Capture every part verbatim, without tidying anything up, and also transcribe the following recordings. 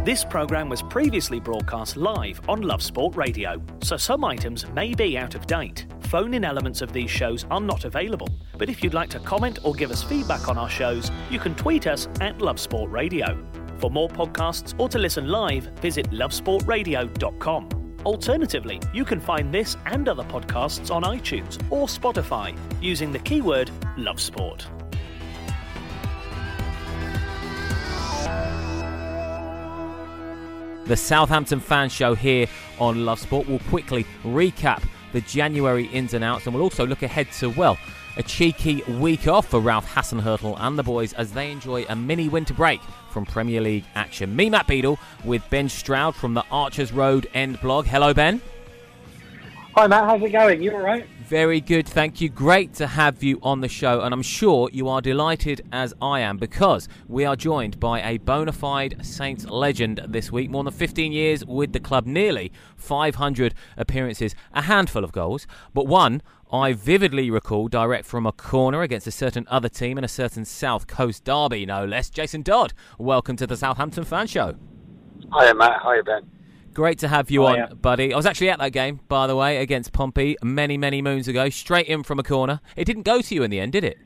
This programme was previously broadcast live on Love Sport Radio, so some items may be out of date. Phone-in elements of these shows are not available, but if you'd like to comment or give us feedback on our shows, you can tweet us at Love Sport Radio. For more podcasts or to listen live, visit love sport radio dot com. Alternatively, you can find this and other podcasts on iTunes or Spotify using the keyword Love Sport. The Southampton Fan Show here on Love Sport will quickly recap the January ins and outs, and we'll also look ahead to, well, a cheeky week off for Ralph Hasenhüttl and the boys as they enjoy a mini winter break from Premier League action. Me, Matt Beadle, with Ben Stroud from the Archers Road End blog. Hello, Ben. Hi, Matt. How's it going? You all right? Very good, thank you. Great to have you on the show, and I'm sure you are delighted as I am because we are joined by a bona fide Saints legend this week. More than fifteen years with the club, nearly five hundred appearances, a handful of goals, but one I vividly recall direct from a corner against a certain other team in a certain South Coast derby, no less. Jason Dodd, welcome to the Southampton Fan Show. Hiya, Matt. Hiya, Ben. Great to have you oh, on, yeah. buddy. I was actually at that game, by the way, against Pompey many, many moons ago, straight in from a corner. It didn't go to you in the end, did it?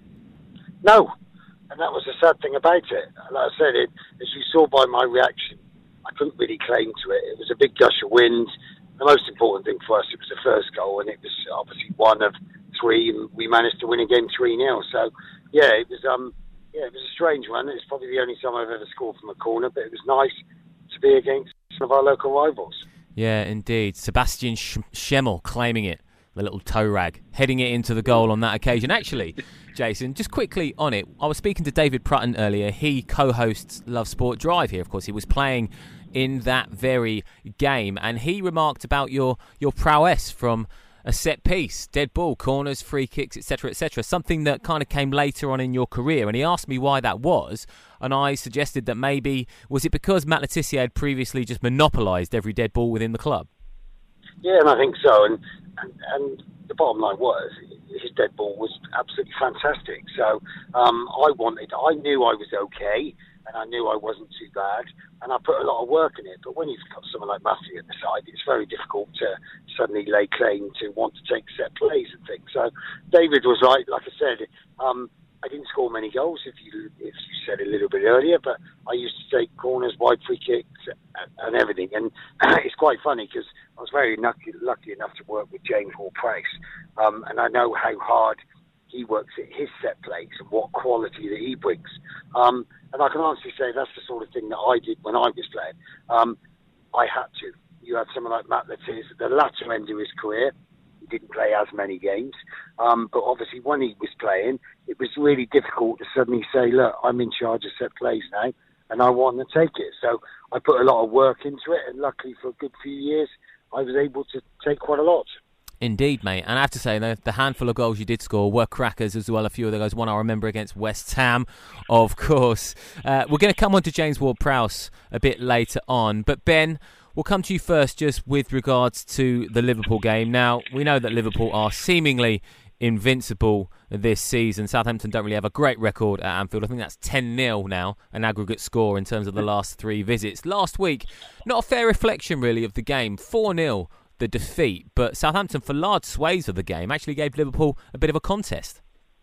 No, and that was the sad thing about it. Like I said, it, as you saw by my reaction, I couldn't really claim to it. It was a big gush of wind. The most important thing for us, it was the first goal, and it was obviously one of three, and we managed to win again three nil. So, yeah, it was um, yeah, it was a strange one. It's probably the only time I've ever scored from a corner, but it was nice to be against one of our local rivals. Yeah, indeed. Sebastian Sch- Schemmel claiming it, the little toe rag, heading it into the goal on that occasion. Actually, Jason, just quickly on it, I was speaking to David Prutton earlier. He co-hosts Love Sport Drive here. Of course, he was playing in that very game, and he remarked about your, your prowess from a set piece, dead ball, corners, free kicks, et cetera, et cetera, something that kind of came later on in your career. And he asked me why that was, and I suggested that maybe, was it because Matt Le Tissier had previously just monopolised every dead ball within the club? Yeah, and I think so. And, and, and the bottom line was, his dead ball was absolutely fantastic. So um, I wanted, I knew I was okay, and I knew I wasn't too bad, and I put a lot of work in it. But when you've got someone like Matthew at the side, it's very difficult to suddenly lay claim to want to take set plays and things. So David was right. Like I said, um, I didn't score many goals, if you if you said a little bit earlier, but I used to take corners, wide free kicks, and, and everything. And it's quite funny because I was very lucky, lucky enough to work with James Ward-Prowse, um, and I know how hard he works at his set plays and what quality that he brings. Um, and I can honestly say that's the sort of thing that I did when I was playing. Um, I had to. You had someone like Matt Le Tissier at the latter end of his career. He didn't play as many games. Um, but obviously when he was playing, it was really difficult to suddenly say, look, I'm in charge of set plays now, and I want to take it. So I put a lot of work into it, and luckily for a good few years, I was able to take quite a lot. Indeed, mate. And I have to say, the, the handful of goals you did score were crackers as well. A few of those. One I remember against West Ham, of course. Uh, we're going to come on to James Ward-Prowse a bit later on. But Ben, we'll come to you first just with regards to the Liverpool game. Now, we know that Liverpool are seemingly invincible this season. Southampton don't really have a great record at Anfield. I think that's ten nil now, an aggregate score in terms of the last three visits. Last week, not a fair reflection really of the game. four nil. The defeat, but Southampton for large swathes of the game actually gave Liverpool a bit of a contest.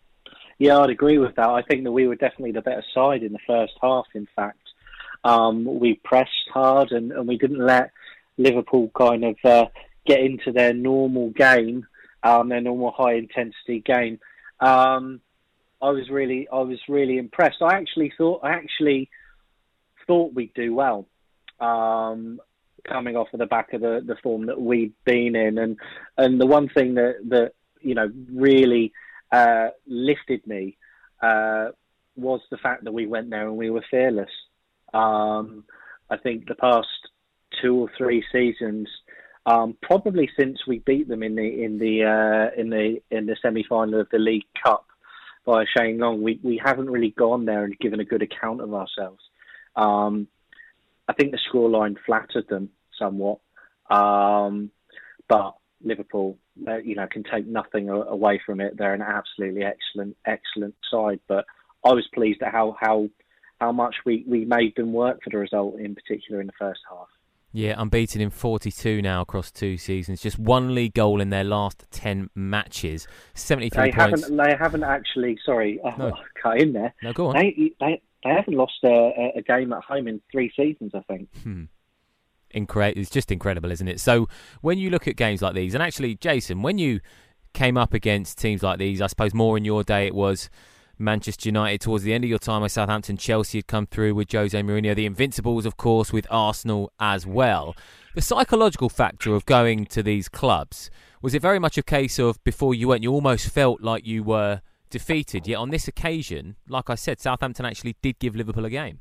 Yeah, I'd agree with that. I think that we were definitely the better side in the first half, in fact. Um, we pressed hard and, and we didn't let Liverpool kind of uh, get into their normal game, um, their normal high-intensity game. Um, I was really I was really impressed. I actually thought I actually thought we'd do well. Um coming off of the back of the, the form that we'd been in. And and the one thing that, that you know, really uh, lifted me uh, was the fact that we went there and we were fearless. Um, I think the past two or three seasons, um, probably since we beat them in the in the uh, in the in the semi-final of the League Cup by Shane Long, we, we haven't really gone there and given a good account of ourselves. Um, I think the scoreline flattered them somewhat, um, but Liverpool, uh, you know, can take nothing a- away from it. They're an absolutely excellent, excellent side. But I was pleased at how how how much we, we made them work for the result, in particular in the first half. Yeah, unbeaten in forty-two now across two seasons. Just one league goal in their last ten matches. seventy-three they points. Haven't, they haven't actually, sorry, No. I'll cut in there. No, go on. They, they, they haven't lost a, a game at home in three seasons, I think. Hmm. Incre- it's just incredible, isn't it? So when you look at games like these, and actually, Jason, when you came up against teams like these, I suppose more in your day it was Manchester United towards the end of your time with Southampton. Chelsea had come through with Jose Mourinho, the Invincibles, of course, with Arsenal as well. The psychological factor of going to these clubs, was it very much a case of before you went, you almost felt like you were defeated? Yet on this occasion, like I said, Southampton actually did give Liverpool a game.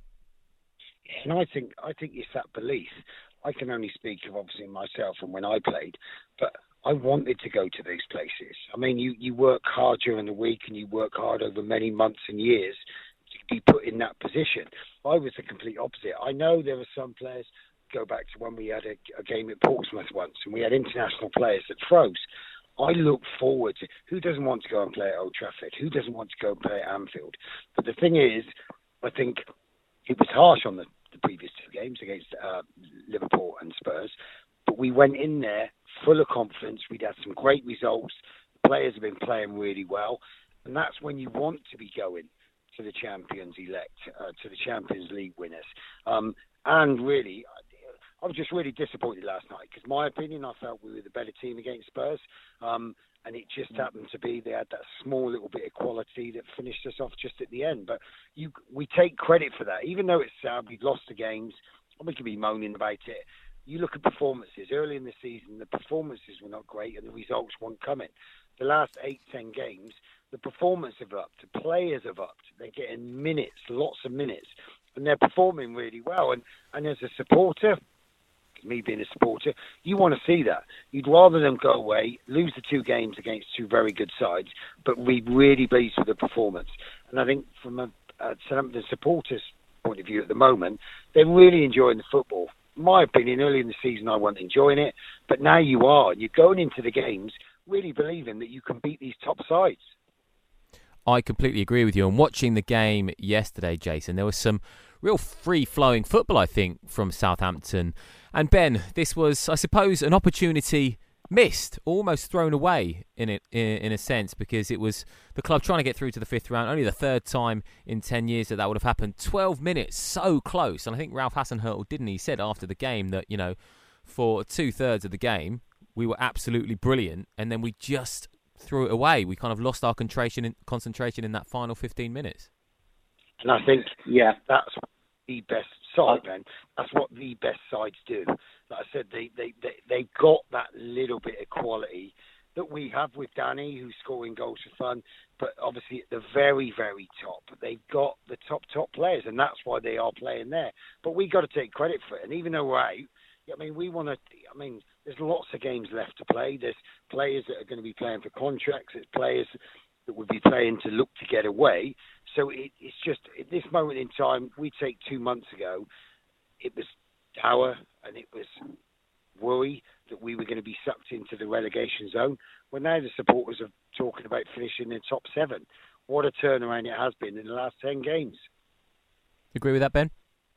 And I think I think it's that belief. I can only speak of obviously myself and when I played, but I wanted to go to these places. I mean, you, you work hard during the week and you work hard over many months and years to be put in that position. I was the complete opposite. I know there were some players, go back to when we had a, a game at Portsmouth once and we had international players that froze. I look forward to, who doesn't want to go and play at Old Trafford? Who doesn't want to go and play at Anfield? But the thing is, I think it was harsh on the, the previous two games against uh, Liverpool and Spurs, but we went in there full of confidence. We'd had some great results. The players have been playing really well, and that's when you want to be going to the champions elect, uh, to the Champions League winners. Um, and really, I was just really disappointed last night because, my opinion, I felt we were the better team against Spurs. Um, and it just happened to be they had that small little bit of quality that finished us off just at the end. But you, we take credit for that. Even though it's sad, we've lost the games, and we can be moaning about it. You look at performances. Early in the season, the performances were not great and the results weren't coming. The last eight, ten games, the performance have upped. The players have upped. They're getting minutes, lots of minutes, and they're performing really well. And, and as a supporter, me being a supporter, you want to see that. You'd rather them go away, lose the two games against two very good sides, but be really pleased with the performance. And I think from a, a Southampton supporters' point of view at the moment, they're really enjoying the football. In my opinion, early in the season I wasn't enjoying it, but now you are. You're going into the games really believing that you can beat these top sides. I completely agree with you. And watching the game yesterday, Jason, there was some real free-flowing football, I think, from Southampton. And Ben, this was, I suppose, an opportunity missed, almost thrown away in it, in, in a sense, because it was the club trying to get through to the fifth round. Only the third time in ten years that that would have happened. twelve minutes, so close. And I think Ralph Hasenhüttl, didn't he, said after the game that, you know, for two-thirds of the game, we were absolutely brilliant, and then we just threw it away. We kind of lost our concentration in, concentration in that final fifteen minutes. And I think yeah, that's the best side, man. That's what the best sides do. Like I said, they, they, they, they've got that little bit of quality that we have with Danny, who's scoring goals for fun, but obviously at the very, very top, they've got the top, top players, and that's why they are playing there. But we got to take credit for it. And even though we're out, I mean, we want to, I mean, there's lots of games left to play. There's players that are going to be playing for contracts. There's players that would be playing to look to get away. So it, it's just, at this moment in time, we take two months ago, it was dour and it was worry that we were going to be sucked into the relegation zone. Well, now the supporters are talking about finishing in the top seven. What a turnaround it has been in the last ten games. Agree with that, Ben?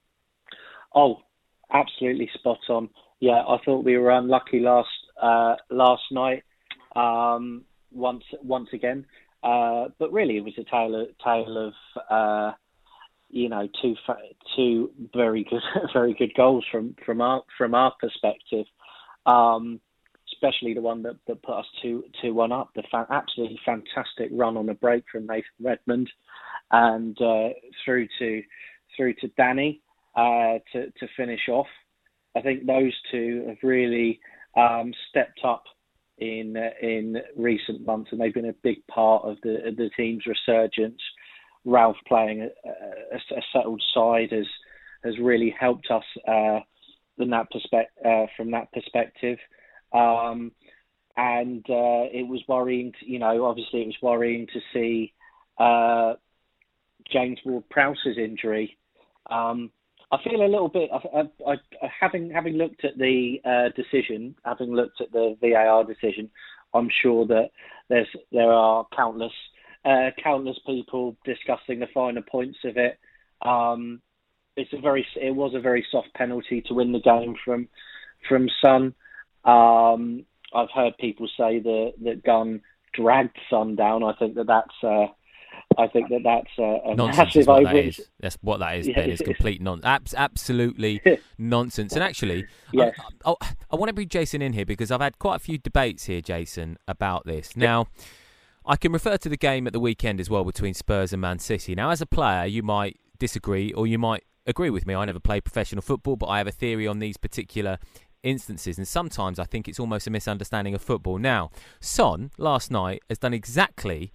Oh, absolutely spot on. Yeah, I thought we were unlucky last uh, last night. Um, once once again, uh, but really it was a tale of, tale of uh, you know two two very good very good goals from from our from our perspective. Um, especially the one that, that put us two two one up. The fa- absolutely fantastic run on a break from Nathan Redmond, and uh, through to through to Danny uh, to to finish off. I think those two have really um, stepped up in uh, in recent months, and they've been a big part of the the team's resurgence. Ralph playing a, a, a settled side has has really helped us uh, in that perspe- uh, from that perspective. Um, and uh, it was worrying, to, you know, obviously it was worrying to see uh, James Ward-Prowse's injury. Um, I feel a little bit, I, I, I, having having looked at the uh, decision, having looked at the V A R decision, I'm sure that there's there are countless uh, countless people discussing the finer points of it. Um, it's a very, it was a very soft penalty to win the game from from Son. Um, I've heard people say that that Gunn dragged Son down. I think that that's. Uh, I think that that's a, a nonsense. massive Is what over. that is. That's what that is. Yeah. Ben. It's complete nonsense. Abs- absolutely nonsense. And actually, yes. I, I, I want to bring Jason in here because I've had quite a few debates here, Jason, about this. Now, I can refer to the game at the weekend as well between Spurs and Man City. Now, as a player, you might disagree or you might agree with me. I never played professional football, but I have a theory on these particular instances, and sometimes I think it's almost a misunderstanding of football. Now, Son last night has done exactly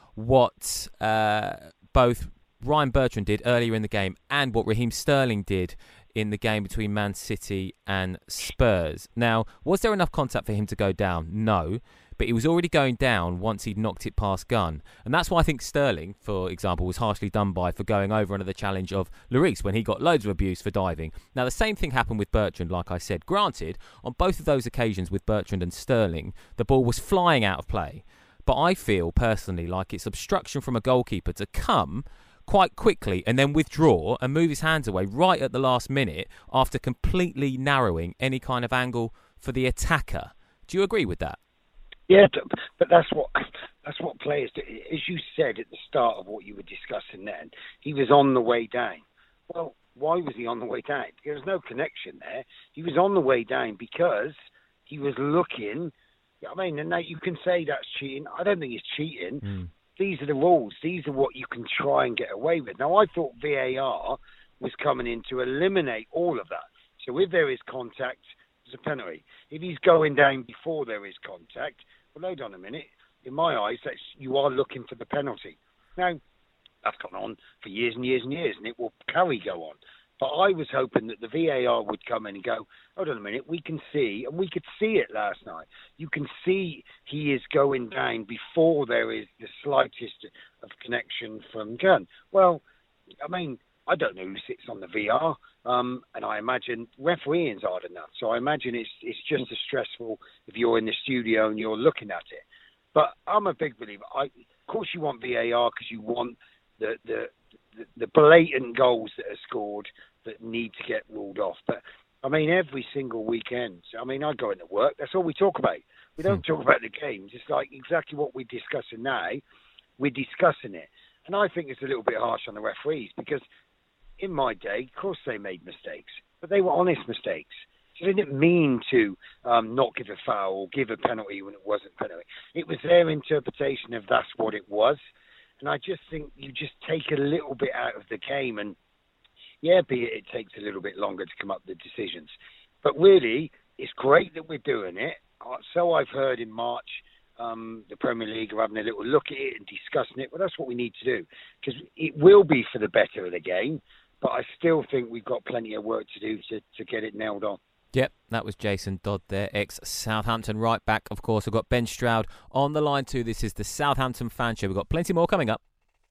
what uh, both Ryan Bertrand did earlier in the game and what Raheem Sterling did in the game between Man City and Spurs. Now, was there enough contact for him to go down? No, but he was already going down once he'd knocked it past Gunn. And that's why I think Sterling, for example, was harshly done by for going over under the challenge of Lloris when he got loads of abuse for diving. Now, the same thing happened with Bertrand, like I said. Granted, on both of those occasions with Bertrand and Sterling, the ball was flying out of play. But I feel personally like it's obstruction from a goalkeeper to come quite quickly and then withdraw and move his hands away right at the last minute after completely narrowing any kind of angle for the attacker. Do you agree with that? Yeah, but that's what that's what players do. As you said at the start of what you were discussing then, he was on the way down. Well, why was he on the way down? There was no connection there. He was on the way down because he was looking... I mean, and now you can say that's cheating. I don't think it's cheating. Mm. These are the rules. These are what you can try and get away with. Now, I thought V A R was coming in to eliminate all of that. So if there is contact, there's a penalty. If he's going down before there is contact, well, hold on a minute. In my eyes, that's, you are looking for the penalty. Now, that's gone on for years and years and years, and it will carry go on. But I was hoping that the V A R would come in and go, hold on a minute, we can see, and we could see it last night. You can see he is going down before there is the slightest of connection from Gunn. Well, I mean, I don't know who sits on the V R, um, and I imagine refereeing's hard enough. So I imagine it's it's just as stressful if you're in the studio and you're looking at it. But I'm a big believer. I, of course, you want V A R because you want the the the blatant goals that are scored that need to get ruled off. But, I mean, every single weekend, I mean, I go into work, that's all we talk about. We don't talk about the games. It's like exactly what we're discussing now, we're discussing it. And I think it's a little bit harsh on the referees because in my day, of course they made mistakes, but they were honest mistakes. So they didn't mean to um, not give a foul or give a penalty when it wasn't a penalty. It was their interpretation of that's what it was. And I just think you just take a little bit out of the game and, yeah, be it, it takes a little bit longer to come up with the decisions. But really, it's great that we're doing it. So I've heard in March, um, the Premier League are having a little look at it and discussing it. Well, that's what we need to do because it will be for the better of the game. But I still think we've got plenty of work to do to, to get it nailed on. Yep, that was Jason Dodd there, ex-Southampton right back. Of course, we've got Ben Stroud on the line too. This is the Southampton Fan Show. We've got plenty more coming up.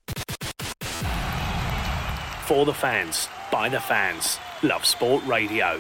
For the fans, by the fans, Love Sport Radio.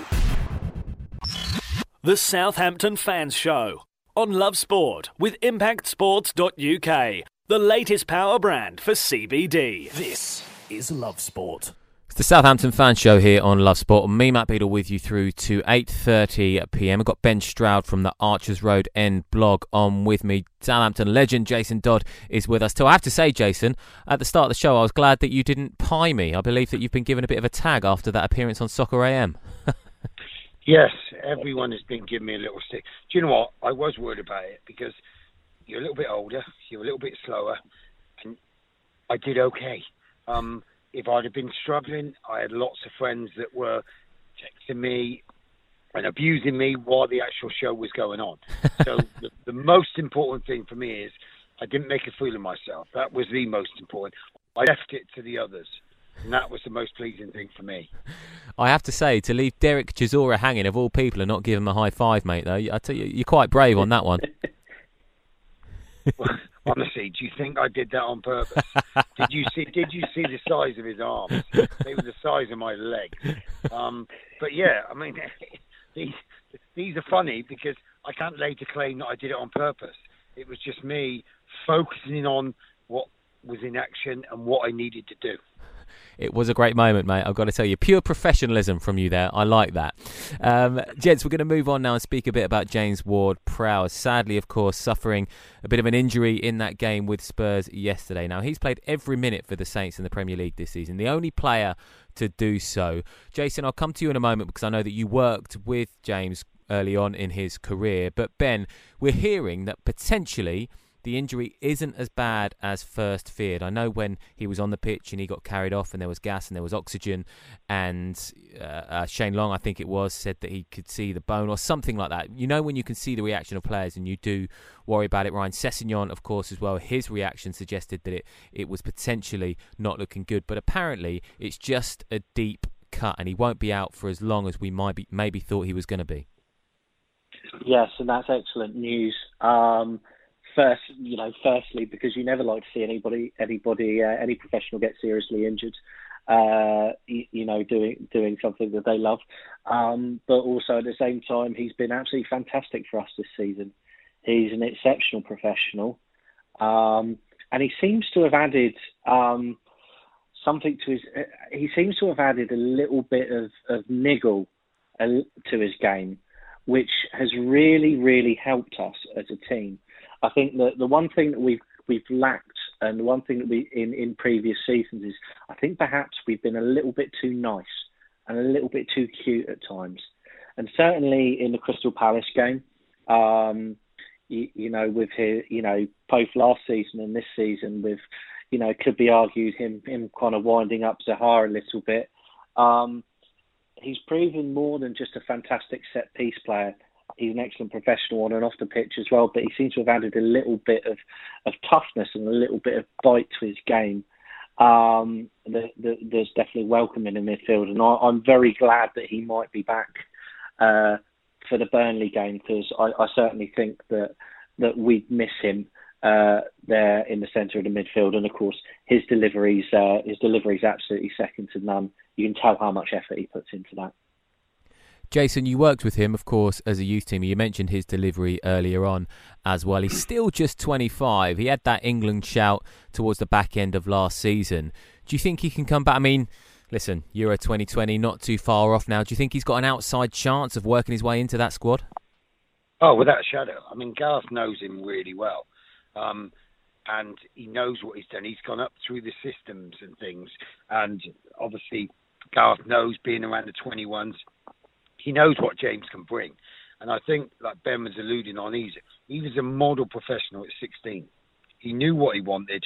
The Southampton Fans Show on Love Sport with impact sports dot U K, the latest power brand for C B D. This is Love Sport. It's the Southampton Fan Show here on Love Sport. Me, Matt Beadle, with you through to eight thirty p m. I've got Ben Stroud from the Archers Road End blog on with me. Southampton legend Jason Dodd is with us too. I have to say, Jason, at the start of the show, I was glad that you didn't pie me. I believe that you've been given a bit of a tag after that appearance on Soccer A M. Yes, everyone has been giving me a little stick. Do you know what? I was worried about it because you're a little bit older, you're a little bit slower, and I did okay. Um... If I'd have been struggling, I had lots of friends that were texting me and abusing me while the actual show was going on. So the, the most important thing for me is I didn't make a fool of myself. That was the most important. I left it to the others, and that was the most pleasing thing for me. I have to say, to leave Derek Chisora hanging of all people and not give him a high five, mate, though, I tell you, you're quite brave on that one. Well, honestly, do you think I did that on purpose? Did you see? Did you see the size of his arms? They were the size of my legs. Um, but yeah, I mean, these these are funny because I can't later claim that I did it on purpose. It was just me focusing on what was in action and what I needed to do. it was a great moment, mate. I've got to tell you, pure professionalism from you there. I like that. Um, gents, we're going to move on now and speak a bit about James Ward-Prowse. Sadly, of course, suffering a bit of an injury in that game with Spurs yesterday. Now, he's played every minute for the Saints in the Premier League this season, the only player to do so. Jason, I'll come to you in a moment because I know that you worked with James early on in his career. But Ben, we're hearing that potentially the injury isn't as bad as first feared. I know when he was on the pitch and he got carried off and there was gas and there was oxygen, and uh, uh, Shane Long, I think it was, said that he could see the bone or something like that. You know when you can see the reaction of players and you do worry about it. Ryan Sessegnon, of course, as well, his reaction suggested that it, it was potentially not looking good. But apparently it's just a deep cut and he won't be out for as long as we might be, maybe thought he was going to be. Yes, and that's excellent news. Um, first, you know, firstly, because you never like to see anybody, anybody, uh, any professional get seriously injured. Uh, you, you know, doing doing something that they love. Um, but also at the same time, he's been absolutely fantastic for us this season. He's an exceptional professional, um, and he seems to have added um, something to his. Uh, he seems to have added a little bit of, of niggle uh, to his game, which has really, really helped us as a team. I think that the one thing that we've we've lacked, and the one thing that we in, in previous seasons is, I think perhaps we've been a little bit too nice and a little bit too cute at times. And certainly in the Crystal Palace game, um, you, you know, with his, you know, both last season and this season, with, you know, it could be argued him him kind of winding up Zaha a little bit. Um, He's proven more than just a fantastic set-piece player. He's an excellent professional on and off the pitch as well, but he seems to have added a little bit of, of toughness and a little bit of bite to his game. Um, that, that, there's definitely welcome in the midfield, and I, I'm very glad that he might be back uh, for the Burnley game, because I, I certainly think that that we'd miss him uh, there in the centre of the midfield. And of course, his deliveries, uh, his deliveries, absolutely second to none. You can tell how much effort he puts into that. Jason, you worked with him, of course, as a youth team. You mentioned his delivery earlier on as well. He's still just twenty-five. He had that England shout towards the back end of last season. Do you think he can come back? I mean, listen, Euro twenty twenty, not too far off now. Do you think he's got an outside chance of working his way into that squad? Oh, without a shadow. I mean, Gareth knows him really well. Um, and he knows what he's done. He's gone up through the systems and things. And obviously, Gareth knows, being around the twenty-ones, he knows what James can bring. And I think, like Ben was alluding on, he's, he was a model professional at sixteen. He knew what he wanted.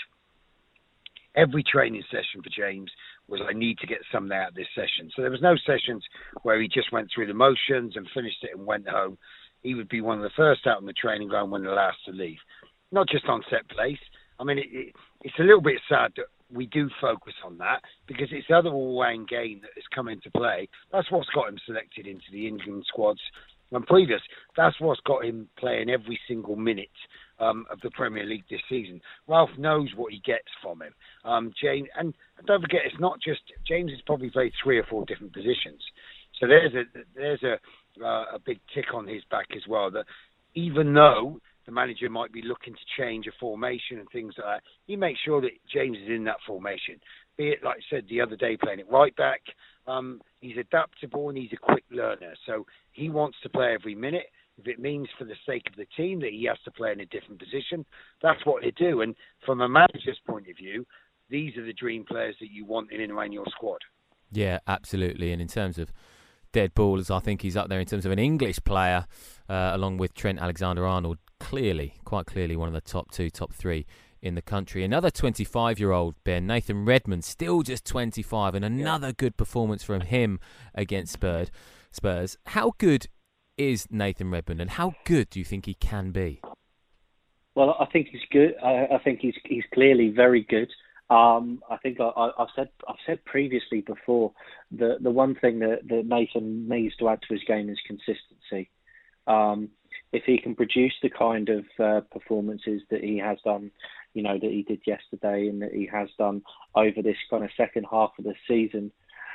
Every training session for James was, I need to get something out of this session. So there was no sessions where he just went through the motions and finished it and went home. He would be one of the first out on the training ground, one of the last to leave. Not just on set place. I mean, it, it, it's a little bit sad that we do focus on that, because it's the other all-round game that has come into play. That's what's got him selected into the England squads and previous. That's what's got him playing every single minute um, of the Premier League this season. Ralph knows what he gets from him. Um, James, and don't forget, it's not just James has probably played three or four different positions. So there's a there's a uh, a big tick on his back as well. That even though the manager might be looking to change a formation and things like that, he makes sure that James is in that formation. Be it, like I said the other day, playing it right back. Um, he's adaptable and he's a quick learner. So he wants to play every minute. If it means for the sake of the team that he has to play in a different position, that's what they do. And from a manager's point of view, these are the dream players that you want in and around your squad. Yeah, absolutely. And in terms of dead ballers, I think he's up there in terms of an English player, uh, along with Trent Alexander-Arnold. Clearly, quite clearly, one of the top two, top three in the country. Another twenty-five-year-old, Ben, Nathan Redmond, still just twenty-five, and another yeah. good performance from him against Spurs. Spurs. How good is Nathan Redmond, and how good do you think he can be? Well, I think he's good. I, I think he's he's clearly very good. Um, I think I, I, I've said I've said previously before the the one thing that, that Nathan needs to add to his game is consistency. Um, if he can produce the kind of uh, performances that he has done, you know, that he did yesterday and that he has done over this kind of second half of the season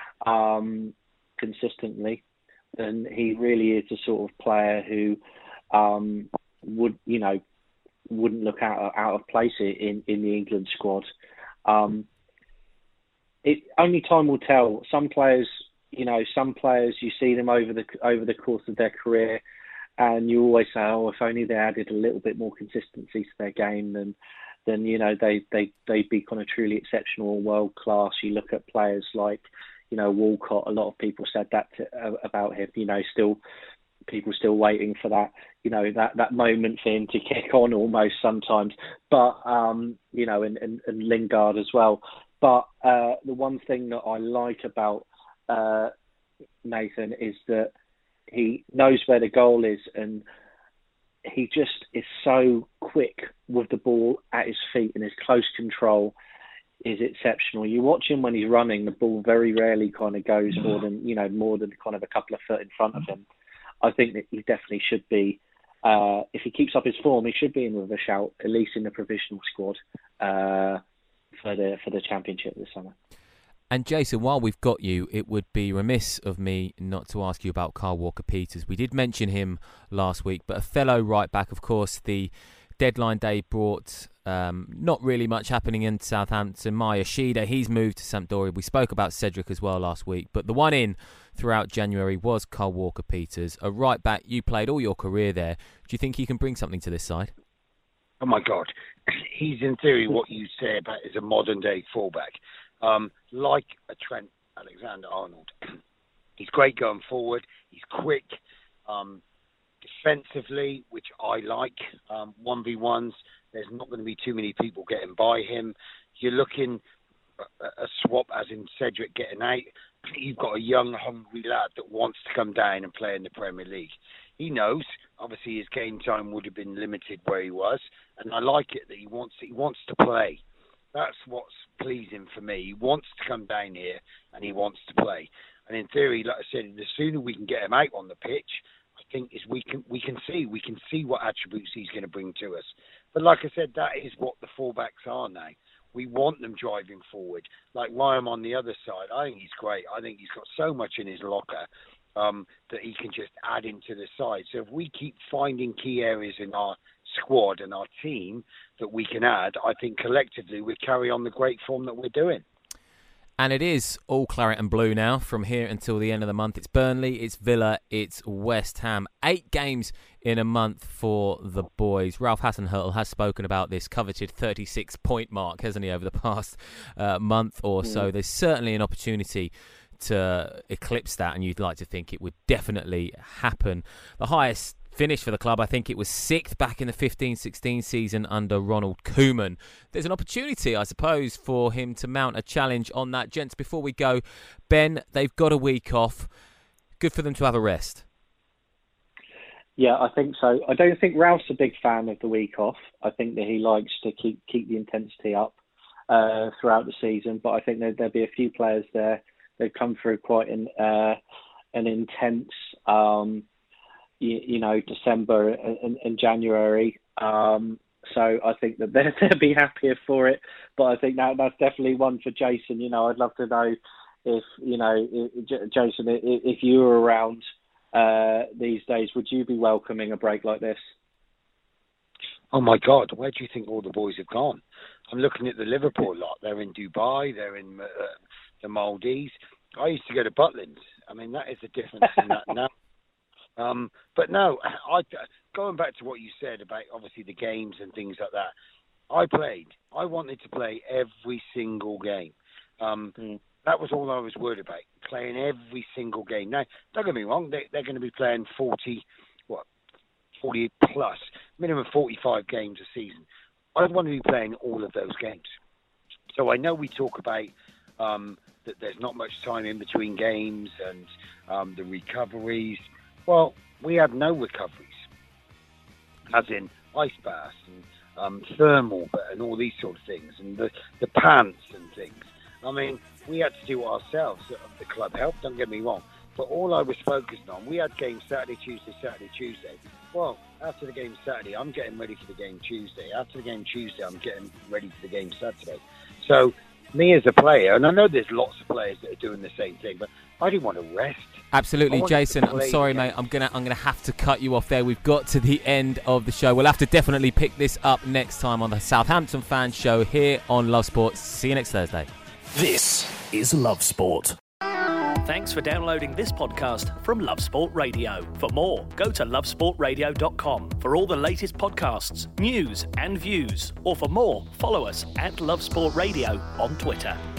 um, consistently, then he really is the sort of player who um, would, you know, wouldn't look out out of place in, in the England squad. Um, it only time will tell. Some players, you know, some players you see them over the over the course of their career, and you always say, oh, if only they added a little bit more consistency to their game, then then you know they they they'd be kind of truly exceptional and world class. You look at players like, you know, Walcott. A lot of people said that to, uh, about him. You know, still people still waiting for that, you know, that, that moment for him to kick on almost sometimes. But um, you know, and, and, and Lingard as well. But uh, the one thing that I like about uh, Nathan is that he knows where the goal is, and he just is so quick with the ball at his feet, and his close control is exceptional. You watch him when he's running, the ball very rarely kind of goes more than, you know, more than kind of a couple of foot in front of him. I think that he definitely should be, uh, if he keeps up his form, he should be in with a shout, at least in the provisional squad uh, for the for the championship this summer. And Jason, while we've got you, it would be remiss of me not to ask you about Kyle Walker-Peters. We did mention him last week, but a fellow right-back, of course. The deadline day brought um, not really much happening in Southampton. Maya Shida, he's moved to Sampdoria. We spoke about Cedric as well last week, but the one in throughout January was Kyle Walker-Peters. A right-back, you played all your career there. Do you think he can bring something to this side? Oh, my God. He's, in theory, what you say about is a modern-day fullback. Um, like a Trent Alexander-Arnold. He's great going forward. He's quick. Um, defensively, which I like, um, one v ones, there's not going to be too many people getting by him. You're looking at a swap, as in Cedric getting out. You've got a young, hungry lad that wants to come down and play in the Premier League. He knows, obviously, his game time would have been limited where he was, and I like it that he wants he wants to play. That's what's pleasing for me. He wants to come down here and he wants to play. And in theory, like I said, the sooner we can get him out on the pitch, I think is we can we can see we can see what attributes he's going to bring to us. But like I said, that is what the fullbacks are now. We want them driving forward. Like Ryan on the other side, I think he's great. I think he's got so much in his locker um, that he can just add into the side. So if we keep finding key areas in our squad and our team that we can add, I think collectively we carry on the great form that we're doing. And it is all claret and blue now from here until the end of the month. It's Burnley, it's Villa, it's West Ham. Eight games in a month for the boys. Ralph Hasenhüttl has spoken about this coveted thirty-six point mark, hasn't he, over the past uh, month or so. There's certainly an opportunity to eclipse that, and you'd like to think it would definitely happen. The highest finish for the club, I think it was sixth back in the fifteen sixteen season under Ronald Koeman. There's an opportunity, I suppose, for him to mount a challenge on that. Gents, before we go, Ben, they've got a week off. Good for them to have a rest. Yeah, I think so. I don't think Ralph's a big fan of the week off. I think that he likes to keep keep the intensity up uh, throughout the season, but I think there, there'll be a few players there that come through quite an, uh, an intense um You, you know, December and, and January. Um, so I think that they'll, they'll be happier for it. But I think that that's definitely one for Jason. You know, I'd love to know if, you know, if, Jason, if you were around uh, these days, would you be welcoming a break like this? Oh, my God, where do you think all the boys have gone? I'm looking at the Liverpool lot. They're in Dubai. They're in uh, the Maldives. I used to go to Butlins. I mean, that is the difference in that now. Um, but no, I, going back to what you said about obviously the games and things like that, I played. I wanted to play every single game. Um, mm. That was all I was worried about, playing every single game. Now, don't get me wrong, they, they're going to be playing forty, what, forty plus, minimum forty-five games a season. I want to be playing all of those games. So I know we talk about um, that there's not much time in between games and um, the recoveries. Well, we had no recoveries, as in ice baths and um, thermal and all these sort of things, and the, the pants and things. I mean, we had to do it ourselves. The club helped, don't get me wrong. But all I was focused on, we had games Saturday, Tuesday, Saturday, Tuesday. Well, after the game Saturday, I'm getting ready for the game Tuesday. After the game Tuesday, I'm getting ready for the game Saturday. So me as a player, and I know there's lots of players that are doing the same thing, but I didn't want to rest. Absolutely, Jason. I'm sorry, mate. I'm gonna I'm gonna have to cut you off there. We've got to the end of the show. We'll have to definitely pick this up next time on the Southampton Fan Show here on Love Sports. See you next Thursday. This is Love Sport. Thanks for downloading this podcast from Love Sport Radio. For more, go to love sport radio dot com for all the latest podcasts, news and views. Or for more, follow us at Love Sport Radio on Twitter.